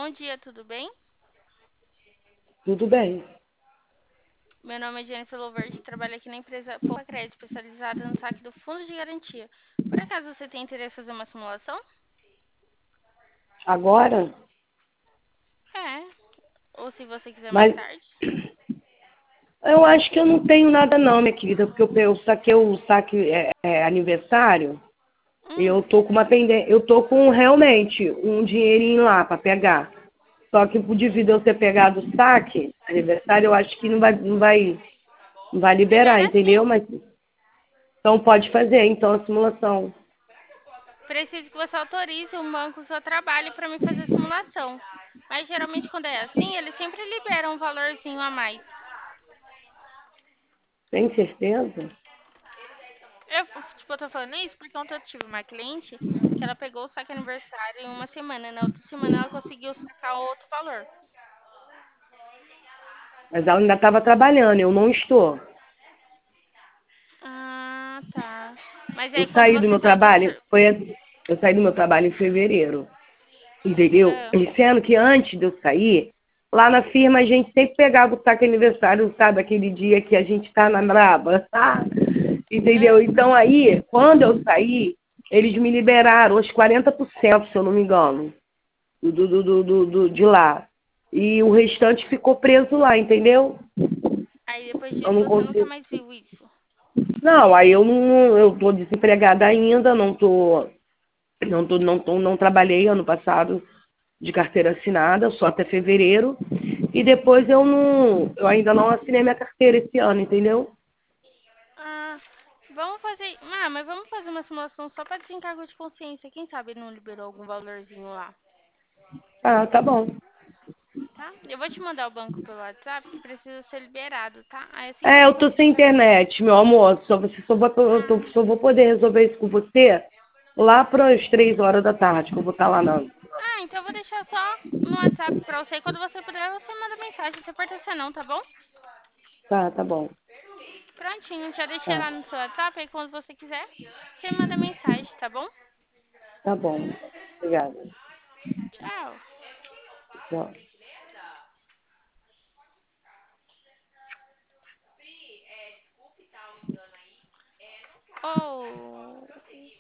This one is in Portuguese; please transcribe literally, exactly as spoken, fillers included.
Bom dia, tudo bem? Tudo bem. Meu nome é Jennifer Lovert, trabalho aqui na empresa Poupa Crédito, especializada no saque do Fundo de Garantia. Por acaso você tem interesse em fazer uma simulação? Agora, É. Ou se você quiser mais mas tarde? eu acho que eu não tenho nada não, minha querida, porque eu, eu saquei o saque é, é, aniversário e Hum, eu tô com uma pendência, eu tô com realmente um dinheirinho lá para pegar. Só que devido a eu ter pegado o saque aniversário, eu acho que não vai, não vai, não vai liberar, libera sim. entendeu? Mas então pode fazer então a simulação. Preciso que você autorize um banco o seu trabalho para me fazer a simulação. Mas geralmente quando é assim, eles sempre liberam um valorzinho a mais. Tem certeza? Eu, tipo, eu tô falando isso porque ontem eu tive uma cliente que ela pegou o saque aniversário em uma semana. Na outra semana ela conseguiu sacar outro valor. Mas ela ainda estava trabalhando, eu não estou. Ah, tá. Mas Eu aí quando saí do você meu saiu do trabalho, ser... foi assim, eu saí do meu trabalho em fevereiro. Entendeu? Ah, E sendo que antes de eu sair, lá na firma a gente sempre pegava o saque aniversário, sabe? Aquele dia que a gente tá na braba, tá? Entendeu? ah. Então aí, quando eu saí, eles me liberaram os quarenta por cento, se eu não me engano, do, do, do, do, do- de lá. E o restante ficou preso lá, entendeu? Aí depois Eu disso não você nunca consigo. mais viu isso. Não, aí eu não, eu tô desempregada ainda, não tô, não tô, não tô, não trabalhei ano passado de carteira assinada, só até fevereiro. E depois eu não, eu ainda não assinei minha carteira esse ano, entendeu? Ah, vamos fazer... Ah, mas vamos fazer uma simulação só para desencargo de consciência. Quem sabe não liberou algum valorzinho lá, Ah, tá bom. tá? Eu vou te mandar o banco pelo WhatsApp que precisa ser liberado, tá? Aí assim que É, eu você tô sem tiver... internet, meu amor. Só, você, só, vou, eu tô- Ah, só vou poder resolver isso com você lá para as três horas da tarde, que eu vou estar lá não. ah, então eu vou deixar só no WhatsApp pra você. Quando você puder, você manda mensagem. Não se importa se não, tá bom? Tá, tá bom. Prontinho, já deixei Tá, lá no seu WhatsApp. Aí quando você quiser, você manda mensagem, tá bom? tá bom. Obrigada. Tchau. Tchau. Oh.